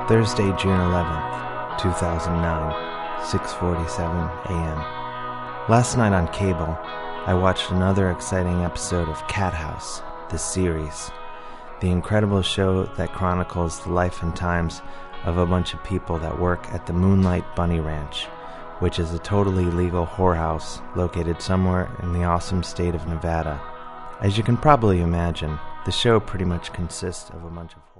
Thursday, June 11th, 2009, 6:47 a.m. Last night on cable, I watched another exciting episode of Cat House, the series, the incredible show that chronicles the life and times of a bunch of people that work at the Moonlight Bunny Ranch, which is a totally legal whorehouse located somewhere in the awesome state of Nevada. As you can probably imagine, the show pretty much consists of a bunch of